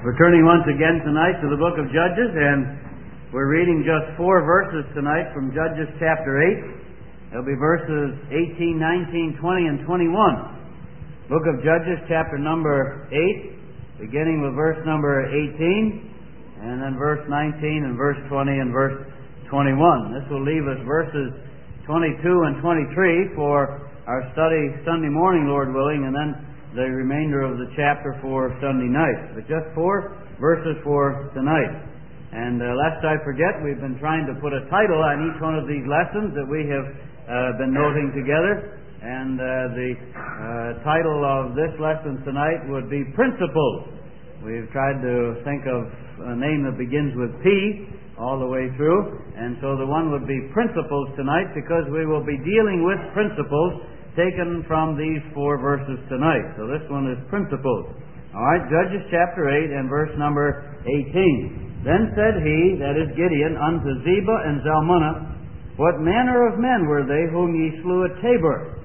We're turning once again tonight to the book of Judges, and we're reading just 4 verses tonight from Judges chapter 8. It'll be verses 18, 19, 20, and 21. Book of Judges chapter number 8, beginning with verse number 18, and then verse 19, and verse 20, and verse 21. This will leave us verses 22 and 23 for our study Sunday morning, Lord willing, and then the remainder of the chapter for Sunday night. But just 4 verses for tonight. And lest I forget, we've been trying to put a title on each one of these lessons that we have been noting together. And the title of this lesson tonight would be Principles. We've tried to think of a name that begins with P all the way through. And so the one would be Principles tonight, because we will be dealing with principles taken from these 4 verses tonight. So this one is Principles. All right, Judges chapter 8 and verse number 18. Then said he, that is Gideon, unto Zebah and Zalmunna, What manner of men were they whom ye slew at Tabor?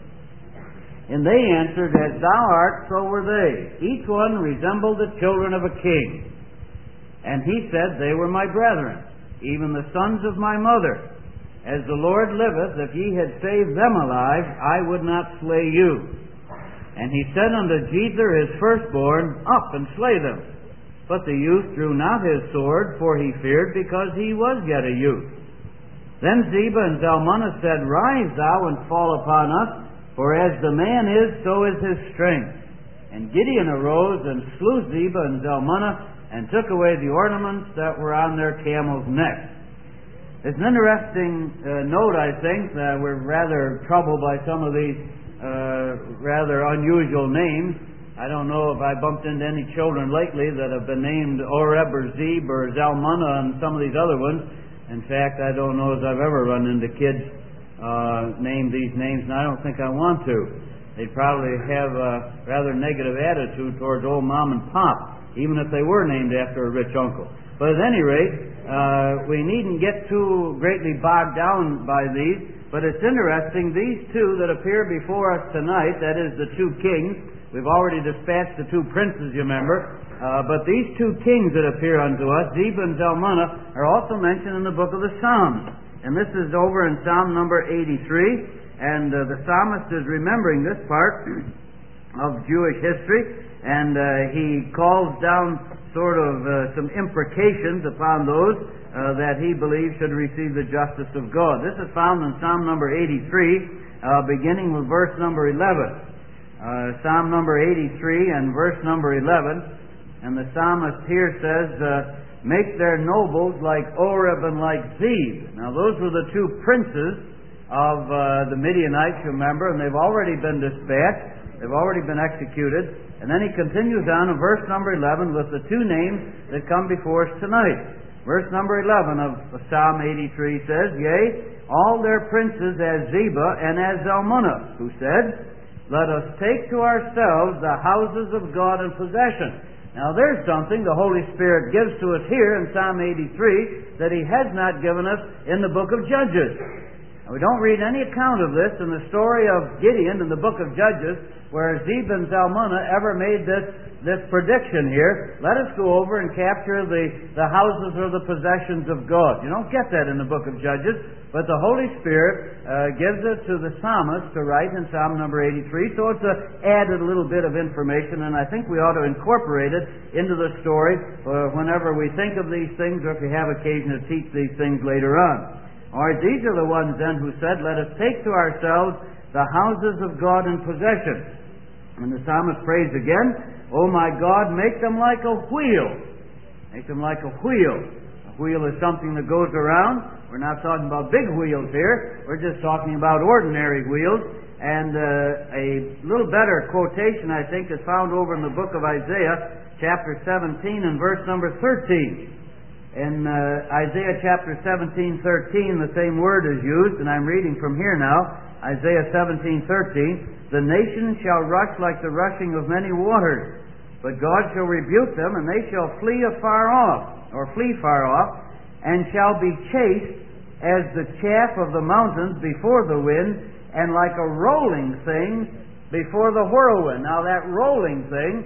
And they answered, As thou art, so were they. Each one resembled the children of a king. And he said, They were my brethren, even the sons of my mother. As the Lord liveth, if ye had saved them alive, I would not slay you. And he said unto Jether his firstborn, Up and slay them. But the youth drew not his sword, for he feared, because he was yet a youth. Then Zebah and Zalmunna said, Rise thou and fall upon us, for as the man is, so is his strength. And Gideon arose and slew Zebah and Zalmunna, and took away the ornaments that were on their camels' necks. It's an interesting note, I think, that we're rather troubled by some of these rather unusual names. I don't know if I bumped into any children lately that have been named Oreb or Zeb or Zalmunna and some of these other ones. In fact, I don't know as I've ever run into kids named these names, and I don't think I want to. They'd probably have a rather negative attitude towards old mom and pop, even if they were named after a rich uncle. But at any rate, we needn't get too greatly bogged down by these, but it's interesting, these 2 that appear before us tonight, that is the 2 kings. We've already dispatched the 2 princes, you remember, but these 2 kings that appear unto us, Zebah and Zalmunna, are also mentioned in the book of the Psalms. And this is over in Psalm number 83, and the psalmist is remembering this part of Jewish history, and he calls down sort of some imprecations upon those that he believes should receive the justice of God. This is found in Psalm number 83, beginning with verse number 11. Psalm number 83 and verse number 11, and the psalmist here says, Make their nobles like Oreb and like Zeb. Now those were the 2 princes of the Midianites, you remember, and they've already been dispatched. They've already been executed. And then he continues on in verse number 11 with the 2 names that come before us tonight. Verse number 11 of Psalm 83 says, Yea, all their princes as Zebah and as Zalmunna, who said, Let us take to ourselves the houses of God in possession. Now there's something the Holy Spirit gives to us here in Psalm 83 that He has not given us in the book of Judges. Now, we don't read any account of this in the story of Gideon in the book of Judges, where Zebah and Zalmunna ever made this prediction here. Let us go over and capture the houses or the possessions of God. You don't get that in the book of Judges, but the Holy Spirit gives it to the psalmist to write in Psalm number 83, so it's added a little bit of information, and I think we ought to incorporate it into the story whenever we think of these things, or if we have occasion to teach these things later on. All right, these are the ones then who said, Let us take to ourselves the houses of God in possession. And the psalmist prays again, O my God, make them like a wheel. Make them like a wheel. A wheel is something that goes around. We're not talking about big wheels here. We're just talking about ordinary wheels. And a little better quotation, I think, is found over in the book of Isaiah, chapter 17 and verse number 13. In Isaiah chapter 17:13, the same word is used, and I'm reading from here now, Isaiah 17:13. The nations shall rush like the rushing of many waters, but God shall rebuke them, and they shall flee far off, and shall be chased as the chaff of the mountains before the wind, and like a rolling thing before the whirlwind. Now that rolling thing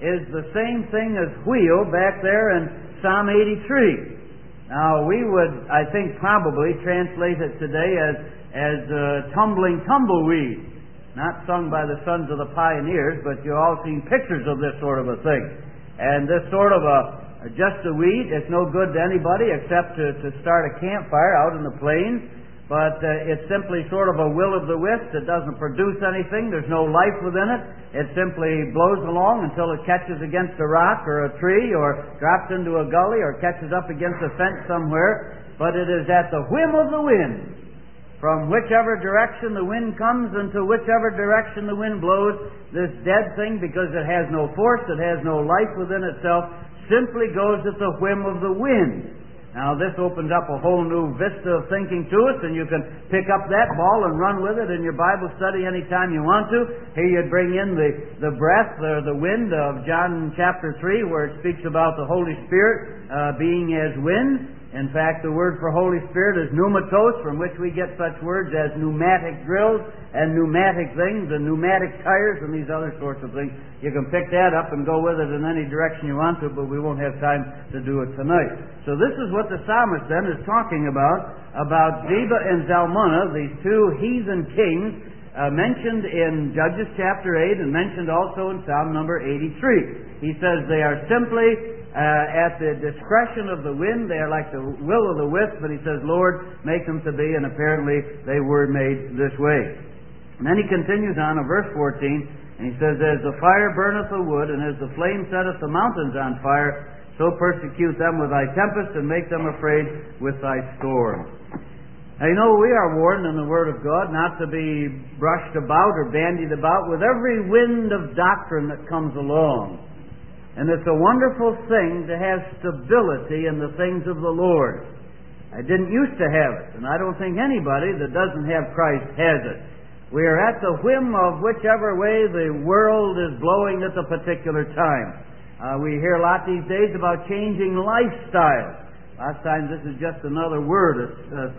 is the same thing as wheel back there in Psalm 83. Now, we would, I think, probably translate it today as tumbling tumbleweed. Not sung by the Sons of the Pioneers, but you've all seen pictures of this sort of a thing. And this sort of just a weed, it's no good to anybody except to start a campfire out in the plains. But it's simply sort of a will-o'-the-wisp. It doesn't produce anything. There's no life within it. It simply blows along until it catches against a rock or a tree or drops into a gully or catches up against a fence somewhere. But it is at the whim of the wind. From whichever direction the wind comes into whichever direction the wind blows, this dead thing, because it has no force, it has no life within itself, simply goes at the whim of the wind. Now, this opens up a whole new vista of thinking to us, and you can pick up that ball and run with it in your Bible study anytime you want to. Here you bring in the breath, or the wind of John chapter 3, where it speaks about the Holy Spirit being as wind. In fact, the word for Holy Spirit is pneumatos, from which we get such words as pneumatic drills and pneumatic things and pneumatic tires and these other sorts of things. You can pick that up and go with it in any direction you want to, but we won't have time to do it tonight. So this is what the psalmist then is talking about Zebah and Zalmunna, these two heathen kings, mentioned in Judges chapter 8 and mentioned also in Psalm number 83. He says they are simply at the discretion of the wind. They are like the will of the wisp, but he says, Lord, make them to be, and apparently they were made this way. And then he continues on in verse 14, and he says, as the fire burneth the wood, and as the flame setteth the mountains on fire, so persecute them with thy tempest, and make them afraid with thy storm. Now, you know, we are warned in the Word of God not to be brushed about or bandied about with every wind of doctrine that comes along. And it's a wonderful thing to have stability in the things of the Lord. I didn't used to have it, and I don't think anybody that doesn't have Christ has it. We are at the whim of whichever way the world is blowing at the particular time. We hear a lot these days about changing lifestyles. Last time, this is just another word,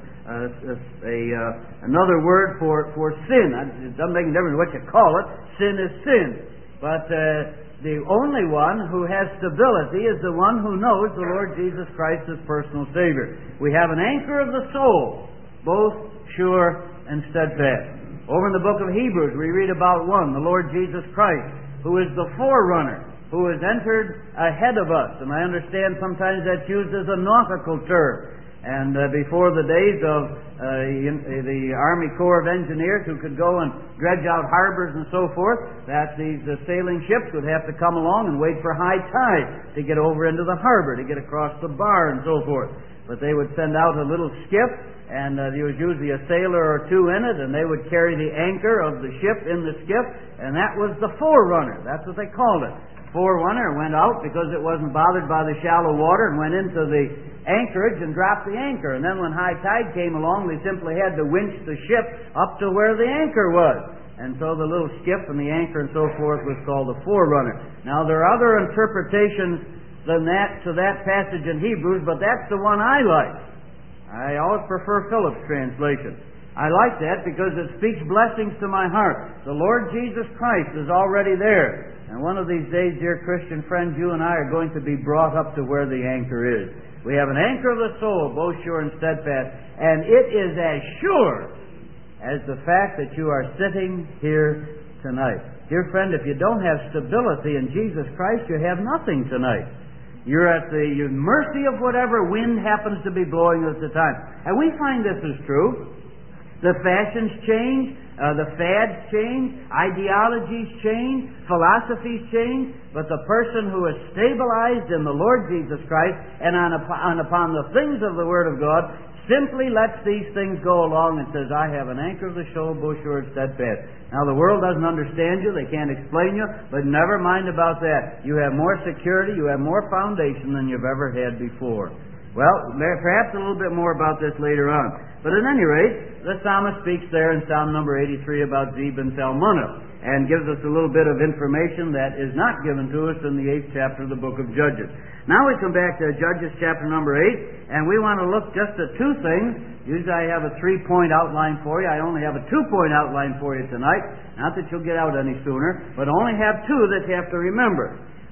another word for sin. It doesn't make a difference what you call it. Sin is sin. But the only one who has stability is the one who knows the Lord Jesus Christ as personal Savior. We have an anchor of the soul, both sure and steadfast. Over in the book of Hebrews, we read about one, the Lord Jesus Christ, who is the forerunner, who has entered ahead of us. And I understand sometimes that's used as a nautical term. And before the days of the Army Corps of Engineers, who could go and dredge out harbors and so forth, that these sailing ships would have to come along and wait for high tide to get over into the harbor, to get across the bar and so forth. But they would send out a little skiff, and there was usually a sailor or two in it, and they would carry the anchor of the ship in the skiff, and that was the forerunner. That's what they called it. Forerunner went out because it wasn't bothered by the shallow water and went into the anchorage and dropped the anchor. And then when high tide came along, they simply had to winch the ship up to where the anchor was. And so the little skiff and the anchor and so forth was called the forerunner. Now, there are other interpretations than that to that passage in Hebrews, but that's the one I like. I always prefer Phillips' translation. I like that because it speaks blessings to my heart. The Lord Jesus Christ is already there. And one of these days, dear Christian friends, you and I are going to be brought up to where the anchor is. We have an anchor of the soul, both sure and steadfast, and it is as sure as the fact that you are sitting here tonight. Dear friend, if you don't have stability in Jesus Christ, you have nothing tonight. You're at the mercy of whatever wind happens to be blowing at the time. And we find this is true. The fashions change, the fads change, ideologies change, philosophies change, but the person who is stabilized in the Lord Jesus Christ and upon the things of the Word of God simply lets these things go along and says, I have an anchor of the soul, both sure and steadfast. Now, the world doesn't understand you, they can't explain you, but never mind about that. You have more security, you have more foundation than you've ever had before. Well, perhaps a little bit more about this later on. But at any rate, the psalmist speaks there in Psalm number 83 about Zebah and Zalmunna, and gives us a little bit of information that is not given to us in the 8th chapter of the book of Judges. Now we come back to Judges chapter number 8, and we want to look just at two things. Usually I have a 3-point outline for you. I only have a 2-point outline for you tonight. Not that you'll get out any sooner, but only have two that you have to remember.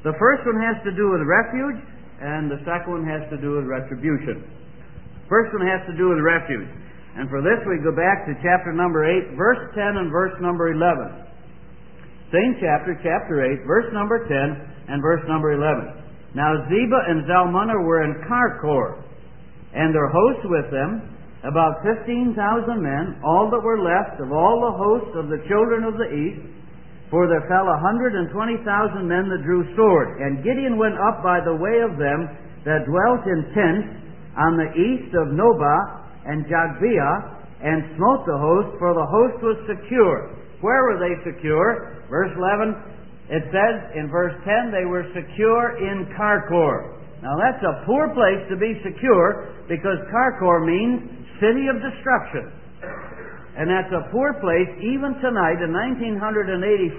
The first one has to do with refuge, and the second one has to do with retribution. First one has to do with refuge. And for this we go back to chapter number 8, verse 10 and verse number 11. Same chapter, chapter 8, verse number 10 and verse number 11. Now Zebah and Zalmunna were in Karkor, and their hosts with them, about 15,000 men, all that were left of all the hosts of the children of the east, for there fell 120,000 men that drew sword. And Gideon went up by the way of them that dwelt in tents on the east of Nobah and Jogbeah, and smote the host, for the host was secure. Where were they secure? Verse 11, it says in verse 10, they were secure in Karkor. Now that's a poor place to be secure, because Karkor means city of destruction. And that's a poor place, even tonight in 1984,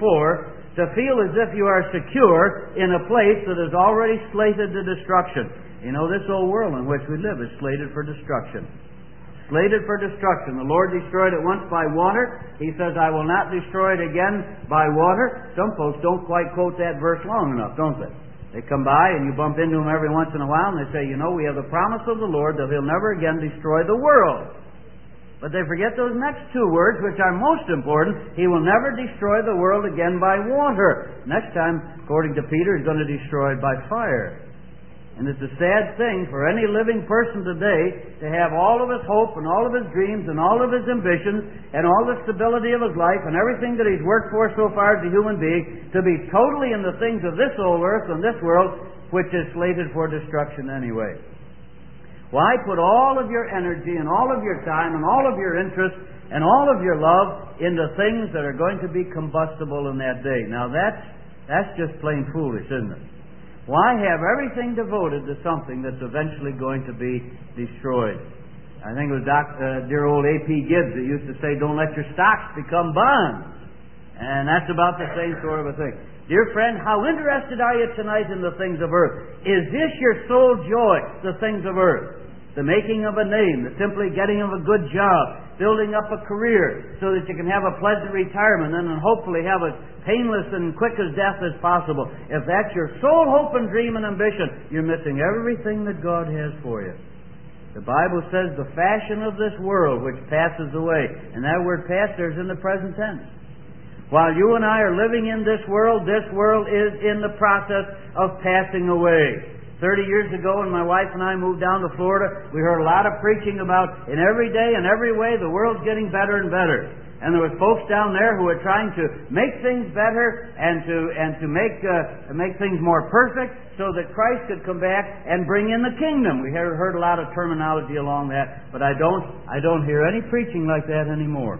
to feel as if you are secure in a place that is already slated to destruction. You know, this old world in which we live is slated for destruction. Slated for destruction. The Lord destroyed it once by water. He says, I will not destroy it again by water. Some folks don't quite quote that verse long enough, don't they? They come by and you bump into them every once in a while and they say, you know, we have the promise of the Lord that He'll never again destroy the world. But they forget those next two words, which are most important. He will never destroy the world again by water. Next time, according to Peter, He's going to destroy it by fire. And it's a sad thing for any living person today to have all of his hope and all of his dreams and all of his ambitions and all the stability of his life and everything that he's worked for so far as a human being to be totally in the things of this old earth and this world, which is slated for destruction anyway. Why put all of your energy and all of your time and all of your interest and all of your love into things that are going to be combustible in that day? Now that's just plain foolish, isn't it? Why have everything devoted to something that's eventually going to be destroyed? I think it was dear old A.P. Gibbs that used to say, don't let your stocks become bonds. And that's about the same sort of a thing. Dear friend, how interested are you tonight in the things of earth? Is this your sole joy, the things of earth? The making of a name, the simply getting of a good job, building up a career so that you can have a pleasant retirement and then hopefully have a painless and quick as death as possible. If that's your sole hope and dream and ambition, you're missing everything that God has for you. The Bible says the fashion of this world which passes away. And that word pass there is in the present tense. While you and I are living in this world is in the process of passing away. 30 years ago when my wife and I moved down to Florida, we heard a lot of preaching about in every day and every way the world's getting better and better. And there was folks down there who were trying to make things better and to make things more perfect so that Christ could come back and bring in the kingdom. We heard a lot of terminology along that, but I don't hear any preaching like that anymore.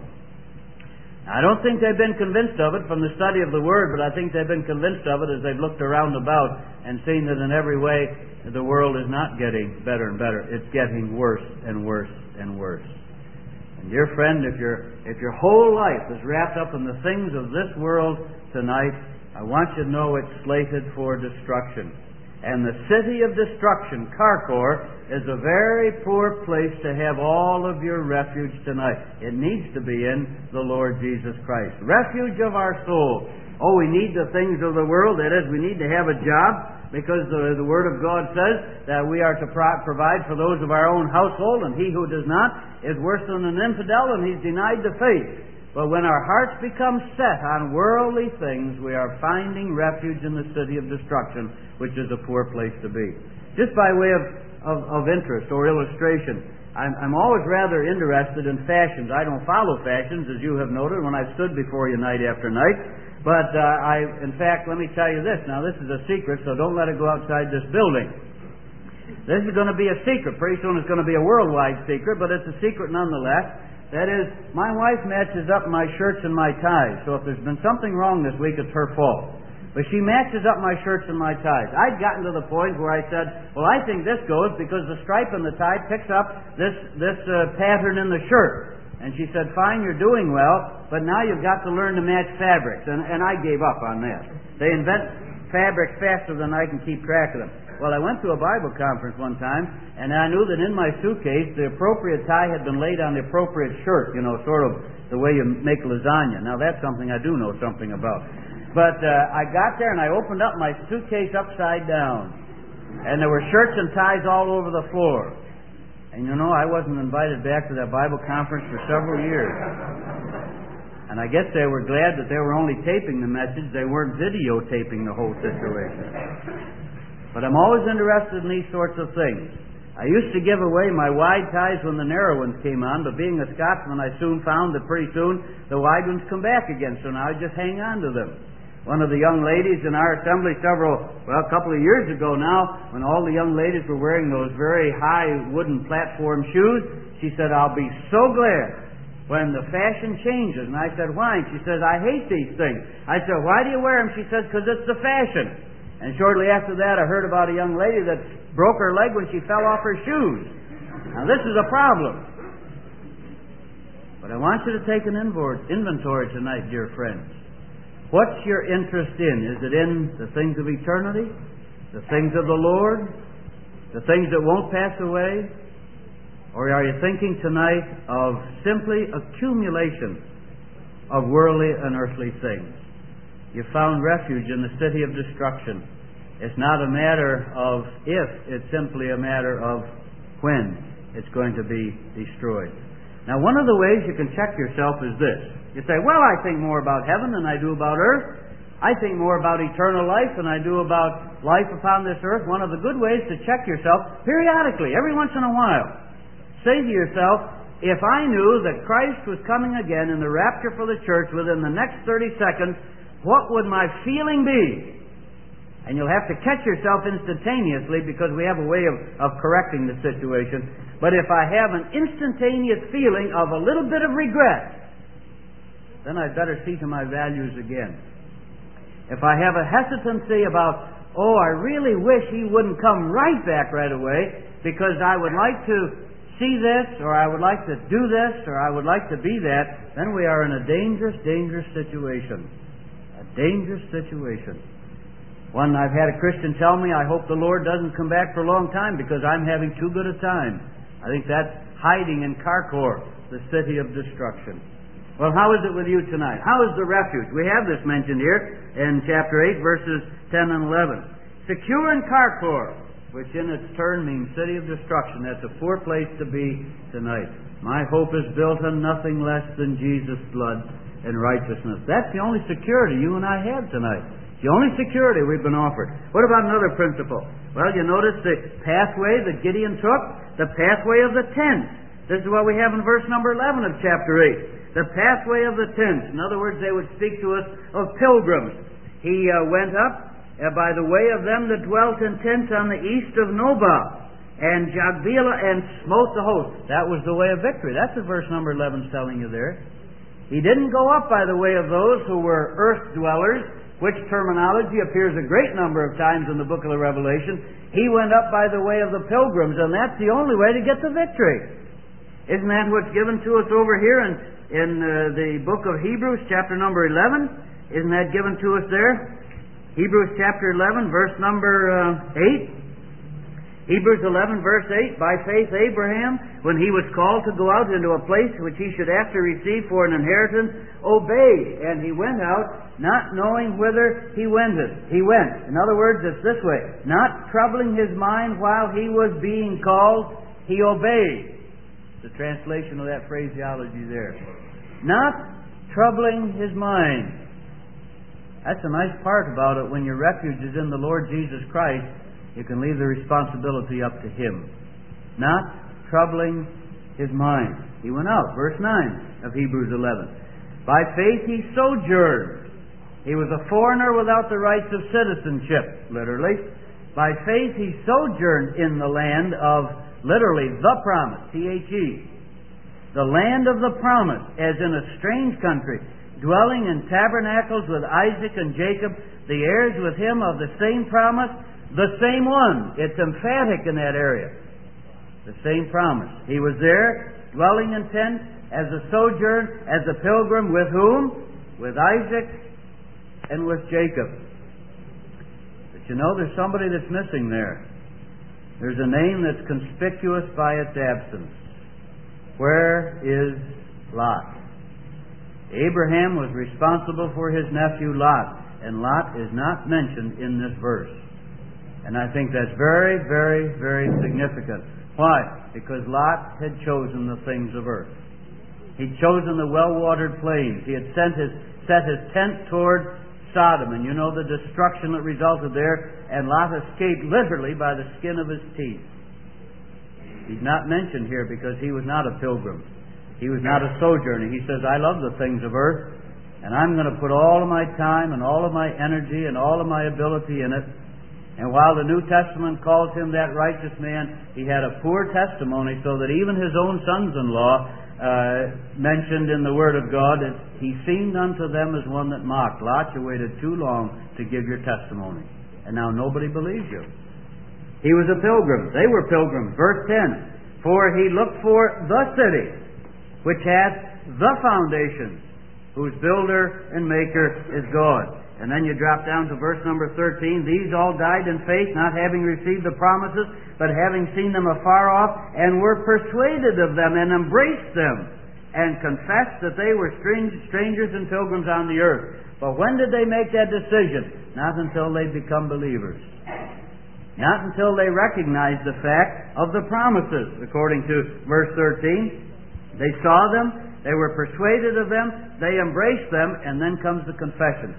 I don't think they've been convinced of it from the study of the Word, but I think they've been convinced of it as they've looked around about and seen that in every way the world is not getting better and better. It's getting worse and worse and worse. And dear friend, if your whole life is wrapped up in the things of this world tonight, I want you to know it's slated for destruction. And the city of destruction, Karkor, is a very poor place to have all of your refuge tonight. It needs to be in the Lord Jesus Christ. Refuge of our soul. Oh, we need the things of the world. That is, we need to have a job because the Word of God says that we are to provide for those of our own household, and he who does not is worse than an infidel, and he's denied the faith. But when our hearts become set on worldly things, we are finding refuge in the city of destruction, which is a poor place to be. Just by way of interest or illustration, I'm always rather interested in fashions. I don't follow fashions, as you have noted, when I've stood before you night after night. But in fact, let me tell you this. Now, this is a secret, so don't let it go outside this building. This is going to be a secret. Pretty soon it's going to be a worldwide secret, but it's a secret nonetheless. That is, my wife matches up my shirts and my ties. So if there's been something wrong this week, it's her fault. But she matches up my shirts and my ties. I'd gotten to the point where I said, well, I think this goes because the stripe in the tie picks up this pattern in the shirt. And she said, fine, you're doing well, but now you've got to learn to match fabrics. And I gave up on that. They invent fabrics faster than I can keep track of them. Well, I went to a Bible conference one time, and I knew that in my suitcase, the appropriate tie had been laid on the appropriate shirt, sort of the way you make lasagna. Now, that's something I do know something about. But I got there and I opened up my suitcase upside down. And there were shirts and ties all over the floor. And you know, I wasn't invited back to that Bible conference for several years. And I guess they were glad that they were only taping the message. They weren't videotaping the whole situation. But I'm always interested in these sorts of things. I used to give away my wide ties when the narrow ones came on, but being a Scotsman, I soon found that pretty soon the wide ones come back again, so now I just hang on to them. One of the young ladies in our assembly a couple of years ago now, when all the young ladies were wearing those very high wooden platform shoes, she said, "I'll be so glad when the fashion changes." And I said, "Why?" And she says, "I hate these things." I said, "Why do you wear them?" She says, "Because it's the fashion." And shortly after that, I heard about a young lady that broke her leg when she fell off her shoes. Now, this is a problem. But I want you to take an inventory tonight, dear friends. What's your interest in? Is it in the things of eternity? The things of the Lord? The things that won't pass away? Or are you thinking tonight of simply accumulation of worldly and earthly things? You found refuge in the city of destruction. It's not a matter of if, it's simply a matter of when it's going to be destroyed. Now, one of the ways you can check yourself is this. You say, "Well, I think more about heaven than I do about earth. I think more about eternal life than I do about life upon this earth." One of the good ways to check yourself, periodically, every once in a while, say to yourself, if I knew that Christ was coming again in the rapture for the church within the next 30 seconds, what would my feeling be? And you'll have to catch yourself instantaneously because we have a way of correcting the situation. But if I have an instantaneous feeling of a little bit of regret, then I'd better see to my values again. If I have a hesitancy about, I really wish he wouldn't come right back right away because I would like to see this, or I would like to do this, or I would like to be that, then we are in a dangerous, dangerous situation. A dangerous situation. I've had a Christian tell me, "I hope the Lord doesn't come back for a long time because I'm having too good a time." I think that's hiding in Carcor, the city of destruction. Well, how is it with you tonight? How is the refuge? We have this mentioned here in chapter 8, verses 10 and 11. Secure in Carcor, which in its turn means city of destruction. That's a poor place to be tonight. My hope is built on nothing less than Jesus' blood and righteousness. That's the only security you and I have tonight. The only security we've been offered. What about another principle? Well, you notice the pathway that Gideon took, the pathway of the tent. This is what we have in verse number 11 of chapter 8. The pathway of the tent. In other words, they would speak to us of pilgrims. He went up by the way of them that dwelt in tents on the east of Nobah and Jogbehah and smote the host. That was the way of victory. That's what verse number 11 is telling you there. He didn't go up by the way of those who were earth dwellers, which terminology appears a great number of times in the book of the Revelation. He went up by the way of the pilgrims, and that's the only way to get the victory. Isn't that what's given to us over here in the book of Hebrews, chapter number 11? Isn't that given to us there? Hebrews chapter 11, verse number 8. Hebrews 11, verse 8. By faith Abraham, when he was called to go out into a place which he should after receive for an inheritance, obeyed, and he went out, not knowing whither he went. In other words, it's this way. Not troubling his mind while he was being called, he obeyed. The translation of that phraseology there. Not troubling his mind. That's a nice part about it. When your refuge is in the Lord Jesus Christ, you can leave the responsibility up to Him. Not troubling his mind. He went out. Verse 9 of Hebrews 11. By faith he sojourned. He was a foreigner without the rights of citizenship, literally. By faith he sojourned in the land of, literally, the promise, T-H-E. The land of the promise, as in a strange country, dwelling in tabernacles with Isaac and Jacob, the heirs with him of the same promise, the same one. It's emphatic in that area. The same promise. He was there, dwelling in tents, as a sojourn, as a pilgrim, with whom? With Isaac and with Jacob. But you know, there's somebody that's missing there. There's a name that's conspicuous by its absence. Where is Lot? Abraham was responsible for his nephew Lot and Lot is not mentioned in this verse. And I think that's very, very, very significant. Why? Because Lot had chosen the things of earth. He'd chosen the well-watered plains. He had set his tent toward Sodom, and you know the destruction that resulted there, and Lot escaped literally by the skin of his teeth. He's not mentioned here because he was not a pilgrim. He was not a sojourner. He says, I love the things of earth, and I'm going to put all of my time and all of my energy and all of my ability in it. And while the New Testament calls him that righteous man, he had a poor testimony, so that even his own sons-in-law mentioned in the Word of God that he seemed unto them as one that mocked. Lot, you waited too long to give your testimony, and now nobody believes you. He was a pilgrim. They were pilgrims. Verse 10, for he looked for the city, which hath the foundations, whose builder and maker is God. And then you drop down to verse number 13. These all died in faith, not having received the promises, but having seen them afar off, and were persuaded of them, and embraced them, and confessed that they were strangers and pilgrims on the earth. But when did they make that decision? Not until they become believers. Not until they recognize the fact of the promises, according to verse 13. They saw them, they were persuaded of them, they embraced them, and then comes the confession.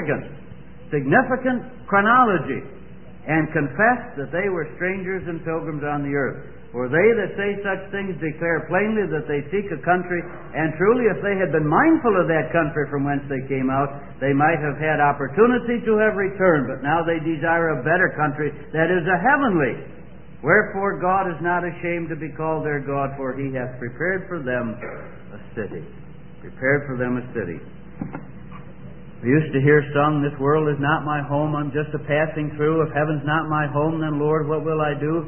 Significant chronology. And confessed that they were strangers and pilgrims on the earth. For they that say such things declare plainly that they seek a country, and truly if they had been mindful of that country from whence they came out, they might have had opportunity to have returned, but now they desire a better country, that is a heavenly. Wherefore God is not ashamed to be called their God, for he hath prepared for them a city. Prepared for them a city. We used to hear sung, this world is not my home, I'm just a passing through. If heaven's not my home, then Lord, what will I do?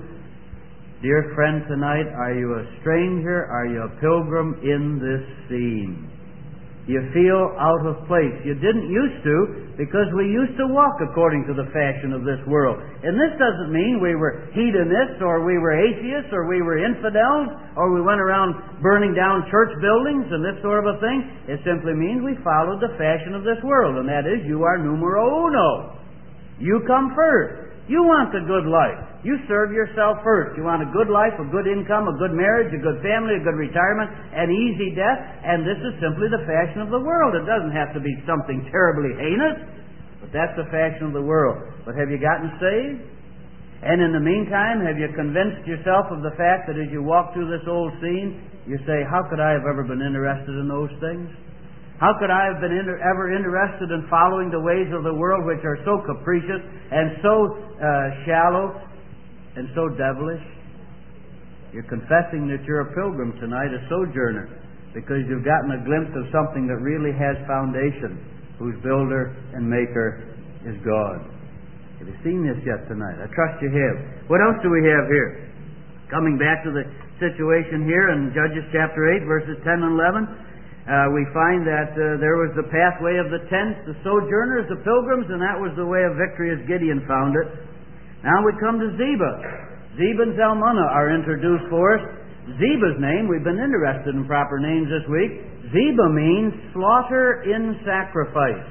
Dear friend, tonight, are you a stranger? Are you a pilgrim in this scene? You feel out of place. You didn't used to, because we used to walk according to the fashion of this world. And this doesn't mean we were hedonists, or we were atheists, or we were infidels, or we went around burning down church buildings and this sort of a thing. It simply means we followed the fashion of this world, and that is, you are numero uno. You come first. You want the good life. You serve yourself first. You want a good life, a good income, a good marriage, a good family, a good retirement, an easy death, and this is simply the fashion of the world. It doesn't have to be something terribly heinous, but that's the fashion of the world. But have you gotten saved? And in the meantime, have you convinced yourself of the fact that as you walk through this old scene, you say, how could I have ever been interested in those things? How could I have been ever interested in following the ways of the world, which are so capricious and so shallow and so devilish? You're confessing that you're a pilgrim tonight, a sojourner, because you've gotten a glimpse of something that really has foundation, whose builder and maker is God. Have you seen this yet tonight? I trust you have. What else do we have here? Coming back to the situation here in Judges chapter 8, verses 10 and 11, we find that there was the pathway of the tents, the sojourners, the pilgrims, and that was the way of victory as Gideon found it. Now we come to Ziba. Ziba and Zalmunna are introduced for us. Ziba's name, we've been interested in proper names this week. Ziba means slaughter in sacrifice.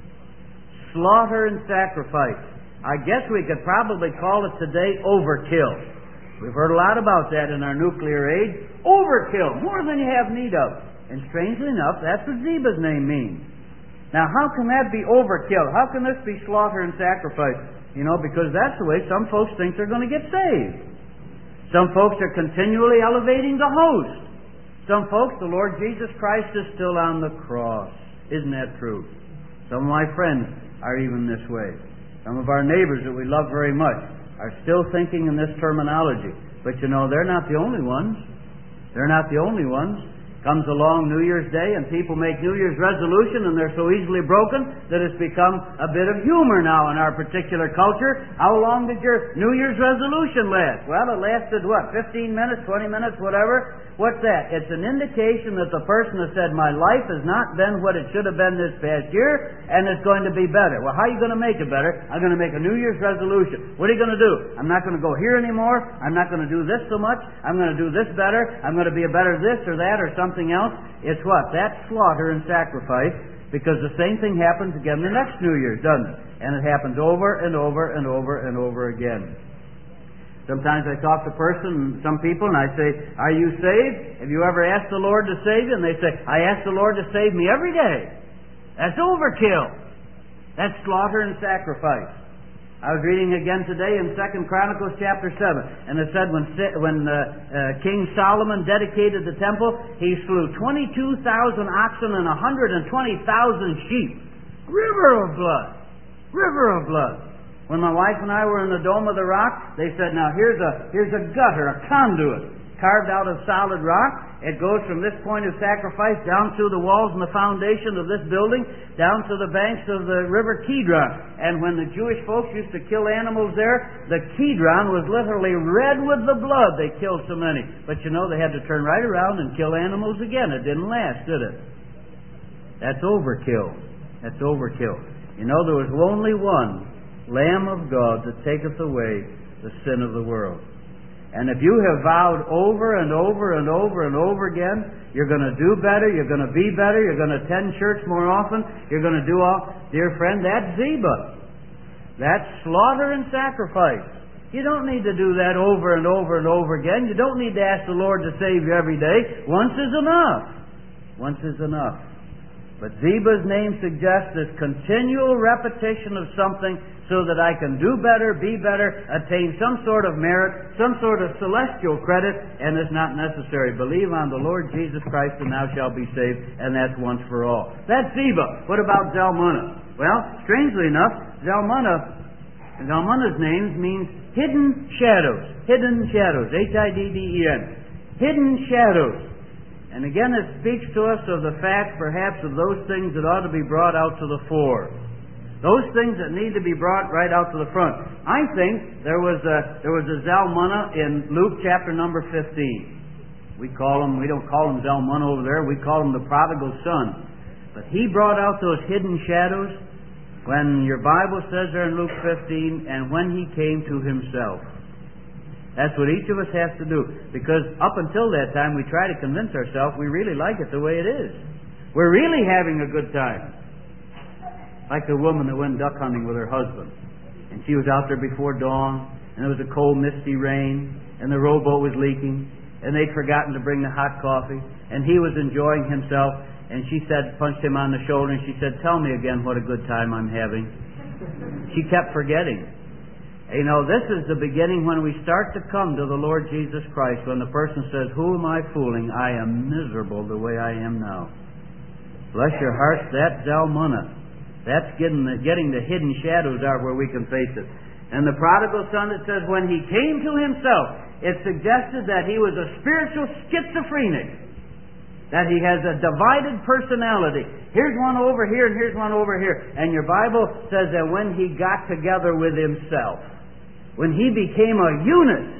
Slaughter in sacrifice. I guess we could probably call it today overkill. We've heard a lot about that in our nuclear age. Overkill, more than you have need of. And strangely enough, that's what Ziba's name means. Now, how can that be overkill? How can this be slaughter and sacrifice? You know, because that's the way some folks think they're going to get saved. Some folks are continually elevating the host. Some folks, the Lord Jesus Christ is still on the cross. Isn't that true? Some of my friends are even this way. Some of our neighbors that we love very much are still thinking in this terminology. But you know, they're not the only ones. They're not the only ones. Comes along New Year's Day and people make New Year's resolution, and they're so easily broken that it's become a bit of humor now in our particular culture. How long did your New Year's resolution last? Well, it lasted, 15 minutes, 20 minutes, whatever? What's that? It's an indication that the person has said, my life has not been what it should have been this past year, and it's going to be better. Well, how are you going to make it better? I'm going to make a New Year's resolution. What are you going to do? I'm not going to go here anymore. I'm not going to do this so much. I'm going to do this better. I'm going to be a better this or that or something else. It's what? That's slaughter and sacrifice. Because the same thing happens again the next New Year's, doesn't it? And it happens over and over and over and over again. Sometimes I talk to some people, and I say, "Are you saved? Have you ever asked the Lord to save you?" And they say, "I ask the Lord to save me every day." That's overkill. That's slaughter and sacrifice. I was reading again today in 2 Chronicles chapter 7, and it said when King Solomon dedicated the temple, he slew 22,000 oxen and 120,000 sheep. River of blood. River of blood. When my wife and I were in the Dome of the Rock, they said, "Now here's a gutter, a conduit, carved out of solid rock. It goes from this point of sacrifice down through the walls and the foundation of this building, down to the banks of the river Kidron. And when the Jewish folks used to kill animals there, the Kidron was literally red with the blood. They killed so many. But you know, they had to turn right around and kill animals again. It didn't last, did it? That's overkill. That's overkill. You know, there was only one Lamb of God that taketh away the sin of the world. And if you have vowed over and over and over and over again, you're going to do better, you're going to be better, you're going to attend church more often, you're going to do all, dear friend, that's Ziba. That's slaughter and sacrifice. You don't need to do that over and over and over again. You don't need to ask the Lord to save you every day. Once is enough. Once is enough. But Ziba's name suggests this continual repetition of something so that I can do better, be better, attain some sort of merit, some sort of celestial credit, and it's not necessary. Believe on the Lord Jesus Christ and thou shalt be saved, and that's once for all. That's Ziba. What about Zalmunna? Well, strangely enough, Zalmunna's name means hidden shadows. Hidden shadows. H-I-D-D-E-N. Hidden shadows. And again, it speaks to us of the fact, perhaps, of those things that ought to be brought out to the fore. Those things that need to be brought right out to the front. I think there was a Zalmunna in Luke chapter number 15. We don't call him Zalmunna over there, we call him the prodigal son. But he brought out those hidden shadows when your Bible says there in Luke 15, and when he came to himself. That's what each of us has to do. Because up until that time, we try to convince ourselves we really like it the way it is. We're really having a good time. Like the woman that went duck hunting with her husband. And she was out there before dawn, and it was a cold, misty rain, and the rowboat was leaking, and they'd forgotten to bring the hot coffee, and he was enjoying himself, and she punched him on the shoulder, and she said, "Tell me again what a good time I'm having." She kept forgetting. You know, this is the beginning when we start to come to the Lord Jesus Christ, when the person says, "Who am I fooling? I am miserable the way I am now." Bless your hearts, that's Zalmunna. That's getting the hidden shadows out where we can face it. And the prodigal son, it says, when he came to himself, it suggested that he was a spiritual schizophrenic. That he has a divided personality. Here's one over here and here's one over here. And your Bible says that when he got together with himself, when he became a unit,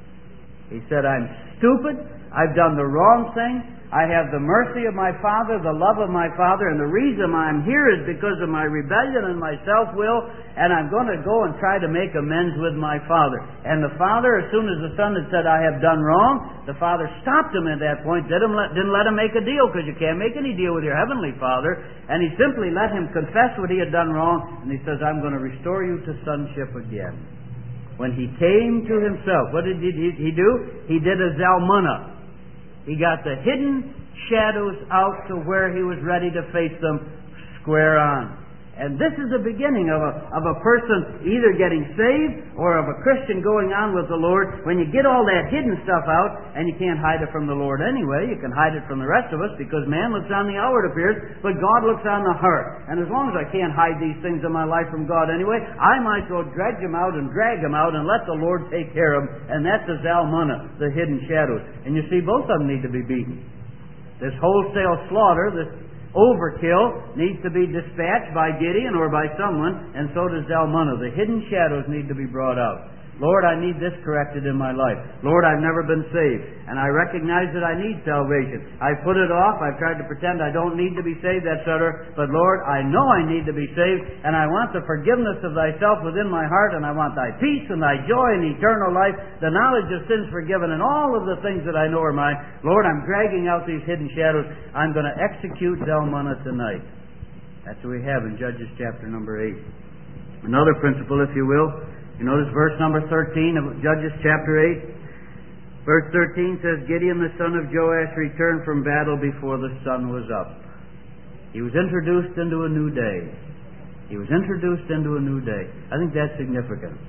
he said, "I'm stupid. I've done the wrong thing. I have the mercy of my Father, the love of my Father, and the reason I'm here is because of my rebellion and my self-will, and I'm going to go and try to make amends with my Father." And the Father, as soon as the Son had said, "I have done wrong," the Father stopped him at that point, didn't let him make a deal, because you can't make any deal with your Heavenly Father, and he simply let him confess what he had done wrong, and he says, "I'm going to restore you to sonship again." When he came to himself, what did he do? He did a Zalmunna. He got the hidden shadows out to where he was ready to face them square on. And this is the beginning of a person either getting saved or of a Christian going on with the Lord. When you get all that hidden stuff out, and you can't hide it from the Lord anyway, you can hide it from the rest of us, because man looks on the outward appearance, but God looks on the heart. And as long as I can't hide these things in my life from God anyway, I might as well dredge them out and drag them out and let the Lord take care of them. And that's the Zalmunna, the hidden shadows. And you see, both of them need to be beaten. This wholesale slaughter, this overkill, needs to be dispatched by Gideon or by someone, and so does Zalmunna. The hidden shadows need to be brought out. Lord, I need this corrected in my life. Lord, I've never been saved, and I recognize that I need salvation. I've put it off. I've tried to pretend I don't need to be saved, etc. But Lord, I know I need to be saved, and I want the forgiveness of thyself within my heart, and I want thy peace and thy joy and eternal life, the knowledge of sins forgiven, and all of the things that I know are mine. Lord, I'm dragging out these hidden shadows. I'm going to execute Zalmunna tonight. That's what we have in Judges chapter number 8. Another principle, if you will. You notice verse number 13 of Judges chapter 8. Verse 13 says, Gideon the son of Joash returned from battle before the sun was up. He was introduced into a new day. He was introduced into a new day. I think that's significant.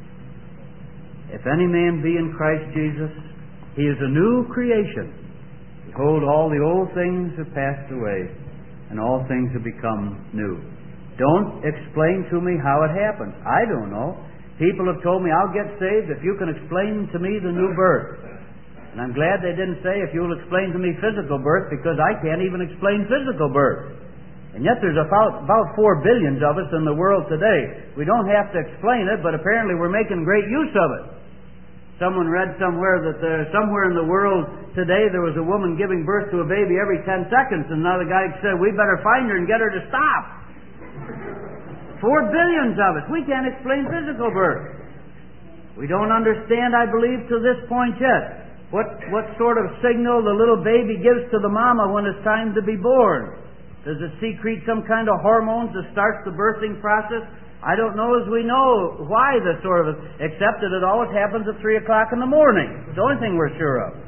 If any man be in Christ Jesus, he is a new creation. Behold, all the old things have passed away, and all things have become new. Don't explain to me how it happens. I don't know. People have told me, I'll get saved if you can explain to me the new birth. And I'm glad they didn't say, if you'll explain to me physical birth, because I can't even explain physical birth. And yet there's about 4 billion of us in the world today. We don't have to explain it, but apparently we're making great use of it. Someone read somewhere that somewhere in the world today there was a woman giving birth to a baby every 10 seconds, and now the guy said, we better find her and get her to stop. 4 billion of us. We can't explain physical birth. We don't understand, I believe, to this point yet, what sort of signal the little baby gives to the mama when it's time to be born. Does it secrete some kind of hormones that starts the birthing process? I don't know as we know why this sort of, except that it always happens at 3 o'clock in the morning. It's the only thing we're sure of.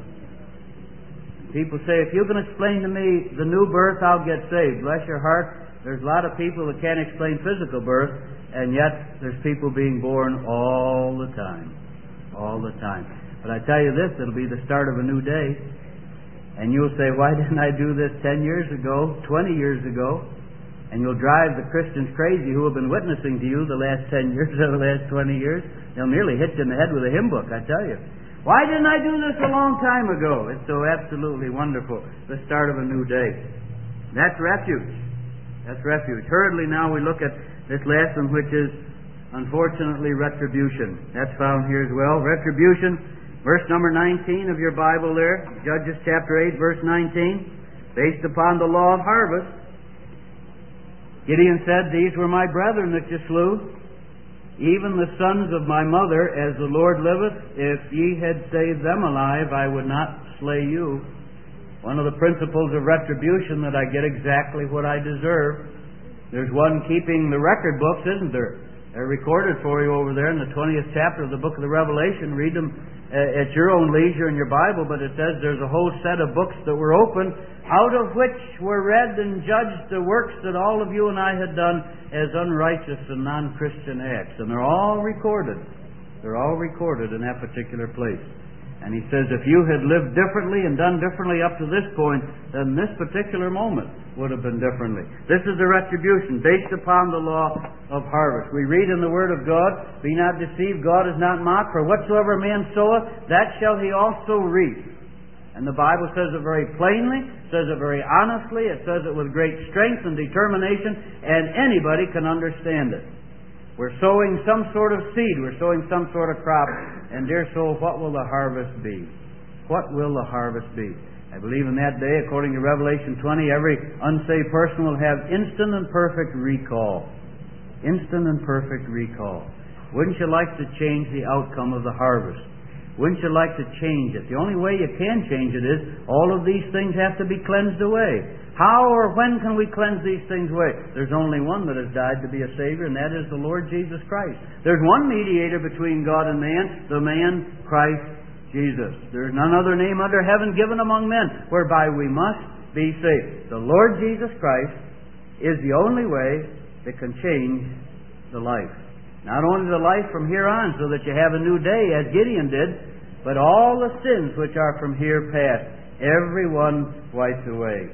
People say, if you can explain to me the new birth, I'll get saved. Bless your heart. There's a lot of people that can't explain physical birth, and yet there's people being born all the time. All the time. But I tell you this, it'll be the start of a new day. And you'll say, why didn't I do this 10 years ago, 20 years ago? And you'll drive the Christians crazy who have been witnessing to you the last 10 years or the last 20 years. They'll nearly hit you in the head with a hymn book, I tell you. Why didn't I do this a long time ago? It's so absolutely wonderful. The start of a new day. That's refuge. That's refuge. Hurriedly now we look at this lesson, which is, unfortunately, retribution. That's found here as well. Retribution, verse number 19 of your Bible there, Judges chapter 8, verse 19, based upon the law of harvest. Gideon said, These were my brethren that you slew, even the sons of my mother, as the Lord liveth. If ye had saved them alive, I would not slay you. One of the principles of retribution, that I get exactly what I deserve. There's one keeping the record books, isn't there? They're recorded for you over there in the 20th chapter of the book of the Revelation. Read them at your own leisure in your Bible, but it says there's a whole set of books that were opened, out of which were read and judged the works that all of you and I had done as unrighteous and non-Christian acts. And they're all recorded. They're all recorded in that particular place. And he says, if you had lived differently and done differently up to this point, then this particular moment would have been differently. This is the retribution based upon the law of harvest. We read in the Word of God, Be not deceived, God is not mocked, for whatsoever a man soweth, that shall he also reap. And the Bible says it very plainly, says it very honestly, it says it with great strength and determination, and anybody can understand it. We're sowing some sort of seed, we're sowing some sort of crop, and dear soul, what will the harvest be? What will the harvest be? I believe in that day, according to Revelation 20, every unsaved person will have instant and perfect recall. Instant and perfect recall. Wouldn't you like to change the outcome of the harvest? Wouldn't you like to change it? The only way you can change it is all of these things have to be cleansed away. How or when can we cleanse these things away? There's only one that has died to be a Savior, and that is the Lord Jesus Christ. There's one mediator between God and man, the man Christ Jesus. There's none other name under heaven given among men whereby we must be saved. The Lord Jesus Christ is the only way that can change the life. Not only the life from here on so that you have a new day as Gideon did, but all the sins which are from here past, every one wiped away.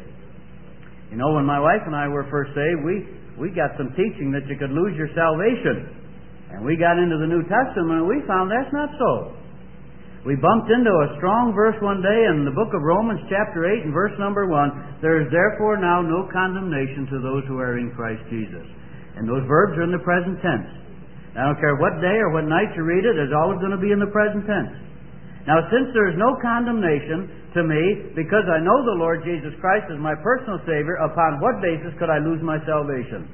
You know, when my wife and I were first saved, we got some teaching that you could lose your salvation. And we got into the New Testament and we found that's not so. We bumped into a strong verse one day in the book of Romans chapter 8 and verse number 1. There is therefore now no condemnation to those who are in Christ Jesus. And those verbs are in the present tense. I don't care what day or what night you read it, it's always going to be in the present tense. Now, since there is no condemnation to me, because I know the Lord Jesus Christ is my personal Savior, upon what basis could I lose my salvation?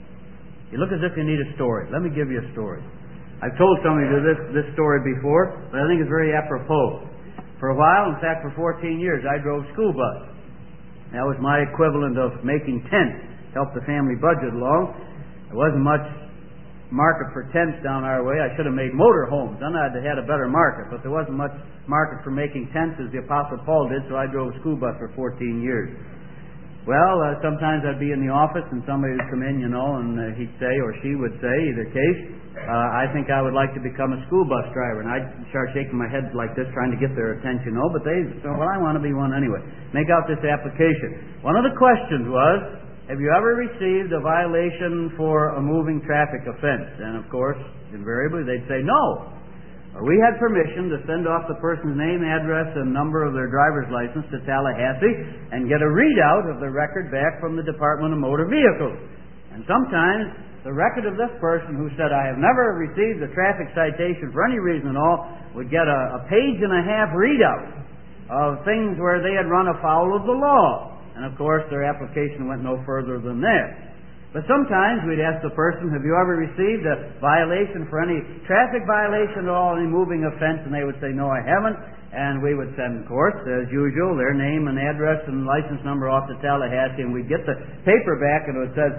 You look as if you need a story. Let me give you a story. I've told some of you this story before, but I think it's very apropos. For a while, in fact for 14 years, I drove school bus. That was my equivalent of making tent help the family budget along. There wasn't much market for tents down our way. I should have made motor homes. Then I'd have had a better market. But there wasn't much market for making tents as the Apostle Paul did, so I drove a school bus for 14 years. Well, sometimes I'd be in the office and somebody would come in, and he'd say, or she would say, either case, I think I would like to become a school bus driver. And I'd start shaking my head like this, trying to get their attention. But they said, well, I want to be one anyway. Make out this application. One of the questions was, have you ever received a violation for a moving traffic offense? And of course, invariably, they'd say no. We had permission to send off the person's name, address, and number of their driver's license to Tallahassee and get a readout of the record back from the Department of Motor Vehicles. And sometimes the record of this person who said, I have never received a traffic citation for any reason at all, would get a page-and-a-half readout of things where they had run afoul of the law. And of course, their application went no further than that. But sometimes we'd ask the person, have you ever received a violation for any traffic violation at all, any moving offense? And they would say, no, I haven't. And we would send, of course, as usual, their name and address and license number off to Tallahassee, and we'd get the paper back, and it would say,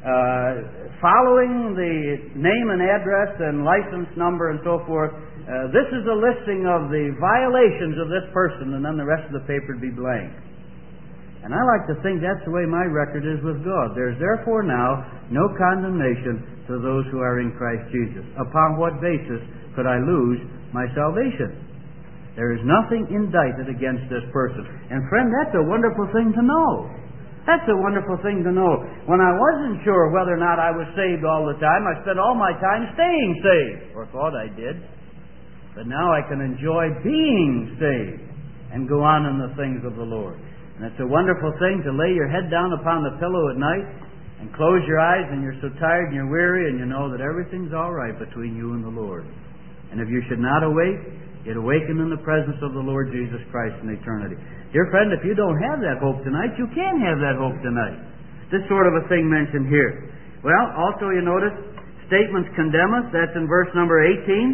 following the name and address and license number and so forth, this is a listing of the violations of this person, and then the rest of the paper would be blank. And I like to think that's the way my record is with God. There's therefore now no condemnation to those who are in Christ Jesus. Upon what basis could I lose my salvation? There is nothing indicted against this person. And friend, that's a wonderful thing to know. That's a wonderful thing to know. When I wasn't sure whether or not I was saved all the time, I spent all my time staying saved, or thought I did. But now I can enjoy being saved and go on in the things of the Lord. And it's a wonderful thing to lay your head down upon the pillow at night and close your eyes, and you're so tired and you're weary, and you know that everything's all right between you and the Lord. And if you should not awake, get awakened in the presence of the Lord Jesus Christ in eternity. Dear friend, if you don't have that hope tonight, you can have that hope tonight. This sort of a thing mentioned here. Well, also you notice, statements condemn us. That's in verse number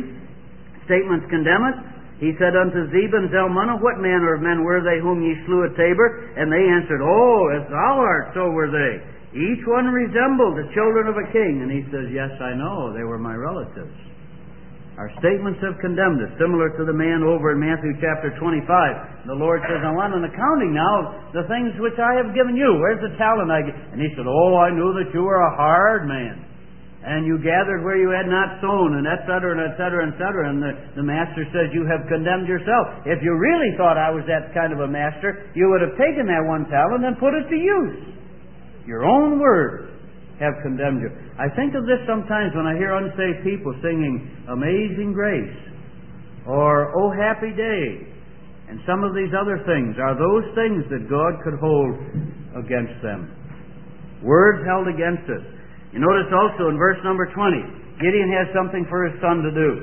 18. Statements condemn us. He said unto Zebah and Zalmunna, what manner of men were they whom ye slew at Tabor? And they answered, oh, as thou art, so were they. Each one resembled the children of a king. And he says, yes, I know, they were my relatives. Our statements have condemned us, similar to the man over in Matthew chapter 25. The Lord says, I want an accounting now of the things which I have given you. Where's the talent I gave? And he said, oh, I knew that you were a hard man. And you gathered where you had not sown, and et cetera, and et cetera, and et cetera. And the master says, you have condemned yourself. If you really thought I was that kind of a master, you would have taken that one talent and put it to use. Your own words have condemned you. I think of this sometimes when I hear unsaved people singing Amazing Grace or Oh Happy Day and some of these other things. Are those things that God could hold against them? Words held against us. You notice also in verse number 20, Gideon has something for his son to do.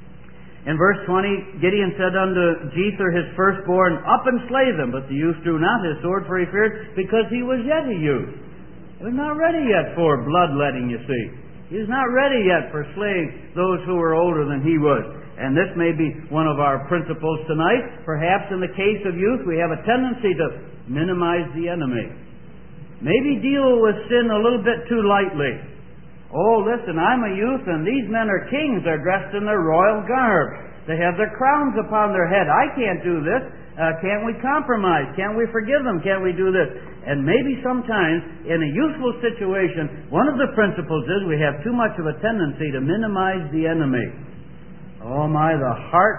In verse 20, Gideon said unto Jether his firstborn, up and slay them. But the youth drew not his sword, for he feared, because he was yet a youth. He was not ready yet for bloodletting, you see. He was not ready yet for slaying those who were older than he was. And this may be one of our principles tonight. Perhaps in the case of youth, we have a tendency to minimize the enemy. Maybe deal with sin a little bit too lightly. Oh, listen, I'm a youth, and these men are kings. They're dressed in their royal garb. They have their crowns upon their head. I can't do this. Can't we compromise? Can't we forgive them? Can't we do this? And maybe sometimes in a youthful situation, one of the principles is we have too much of a tendency to minimize the enemy. Oh my, the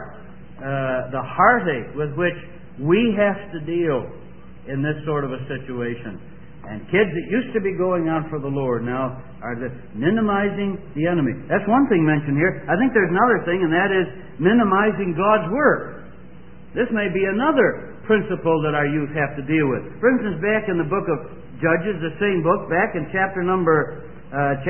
heartache with which we have to deal in this sort of a situation. And kids that used to be going on for the Lord now are minimizing the enemy. That's one thing mentioned here. I think there's another thing, and that is minimizing God's work. This may be another principle that our youth have to deal with. For instance, back in the book of Judges, the same book, back in chapter number 6,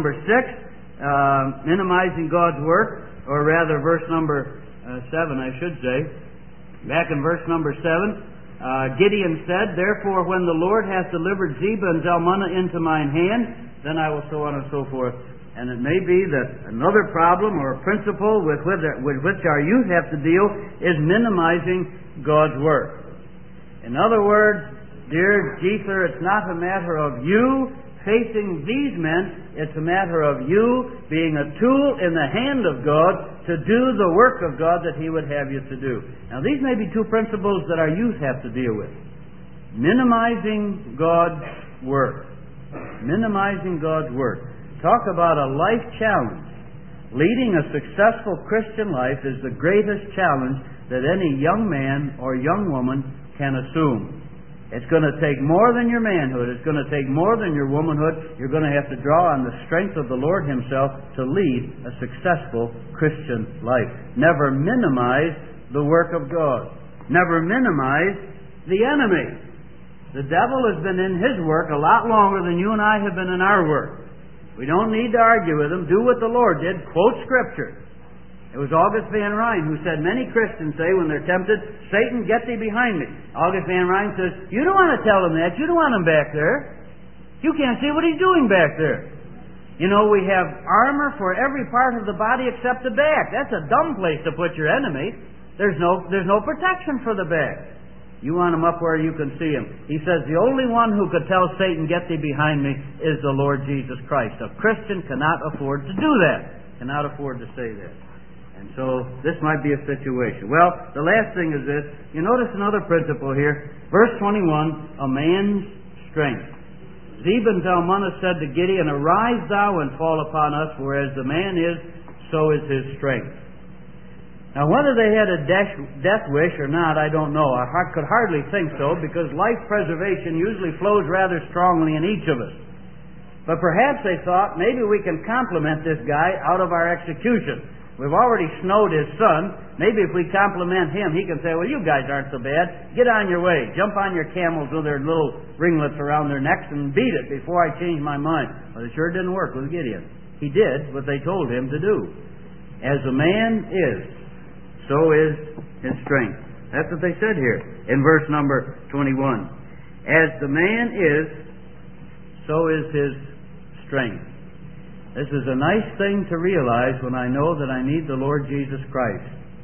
minimizing God's work, or rather verse number 7, I should say. Back in verse number 7, Gideon said, therefore when the Lord hath delivered Zebah and Zalmunna into mine hand, then I will so on and so forth. And it may be that another problem or a principle with which our youth have to deal is minimizing God's work. In other words, dear Jether, it's not a matter of you facing these men. It's a matter of you being a tool in the hand of God to do the work of God that He would have you to do. Now, these may be two principles that our youth have to deal with. Minimizing God's work. Minimizing God's work. Talk about a life challenge. Leading a successful Christian life is the greatest challenge that any young man or young woman can assume. It's going to take more than your manhood. It's going to take more than your womanhood. You're going to have to draw on the strength of the Lord Himself to lead a successful Christian life. Never minimize the work of God. Never minimize the enemy. The devil has been in his work a lot longer than you and I have been in our work. We don't need to argue with him. Do what the Lord did. Quote Scripture. It was August Van Ryn who said, many Christians say when they're tempted, Satan, get thee behind me. August Van Ryn says, you don't want to tell him that. You don't want him back there. You can't see what he's doing back there. You know, we have armor for every part of the body except the back. That's a dumb place to put your enemy. There's no protection for the back. You want him up where you can see him. He says, the only one who could tell Satan, get thee behind me, is the Lord Jesus Christ. A Christian cannot afford to do that. Cannot afford to say that. And so, this might be a situation. Well, the last thing is this. You notice another principle here. Verse 21, a man's strength. Zebah and Zalmunna said to Gideon, arise thou and fall upon us, for as the man is, so is his strength. Now, whether they had a death wish or not, I don't know. I could hardly think so, because life preservation usually flows rather strongly in each of us. But perhaps they thought, maybe we can compliment this guy out of our execution. We've already snowed his son. Maybe if we compliment him, he can say, well, you guys aren't so bad. Get on your way. Jump on your camels with their little ringlets around their necks and beat it before I change my mind. But it sure didn't work with Gideon. He did what they told him to do. As a man is, so is his strength. That's what they said here in verse number 21. As the man is, so is his strength. This is a nice thing to realize when I know that I need the Lord Jesus Christ.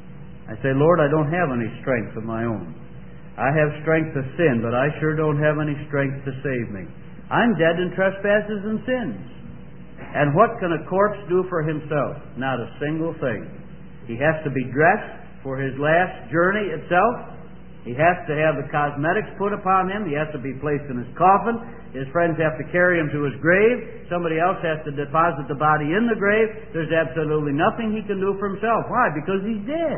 I say, Lord, I don't have any strength of my own. I have strength to sin, but I sure don't have any strength to save me. I'm dead in trespasses and sins. And what can a corpse do for himself? Not a single thing. He has to be dressed for his last journey itself. He has to have the cosmetics put upon him. He has to be placed in his coffin. His friends have to carry him to his grave. Somebody else has to deposit the body in the grave. There's absolutely nothing he can do for himself. Why? Because he's dead.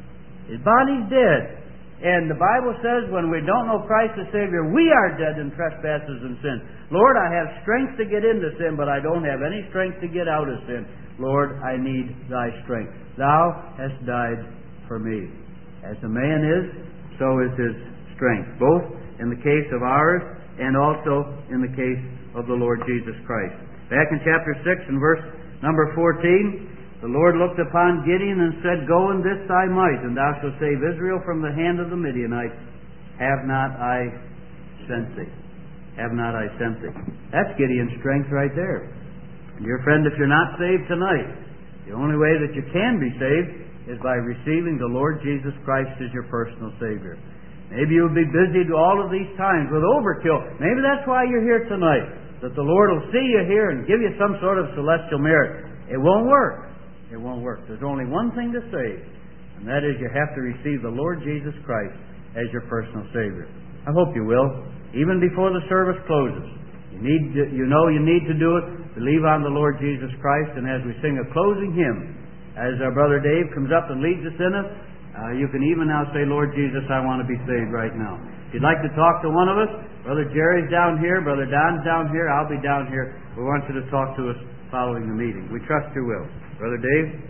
His body's dead. And the Bible says when we don't know Christ as Savior, we are dead in trespasses and sin. Lord, I have strength to get into sin, but I don't have any strength to get out of sin. Lord, I need thy strength. Thou hast died for me. As a man is, so is his strength, both in the case of ours and also in the case of the Lord Jesus Christ. Back in chapter 6 and verse number 14, the Lord looked upon Gideon and said, go in this thy might, and thou shalt save Israel from the hand of the Midianites. Have not I sent thee? Have not I sent thee? That's Gideon's strength right there. Dear friend, if you're not saved tonight, the only way that you can be saved is by receiving the Lord Jesus Christ as your personal Savior. Maybe you'll be busy all of these times with overkill. Maybe that's why you're here tonight, that the Lord will see you here and give you some sort of celestial merit. It won't work. It won't work. There's only one thing to save, and that is you have to receive the Lord Jesus Christ as your personal Savior. I hope you will, even before the service closes. You know you need to do it. Believe on the Lord Jesus Christ, and as we sing a closing hymn, as our brother Dave comes up and leads us in it, you can even now say, Lord Jesus, I want to be saved right now. If you'd like to talk to one of us, Brother Jerry's down here, Brother Don's down here, I'll be down here. We want you to talk to us following the meeting. We trust you will. Brother Dave?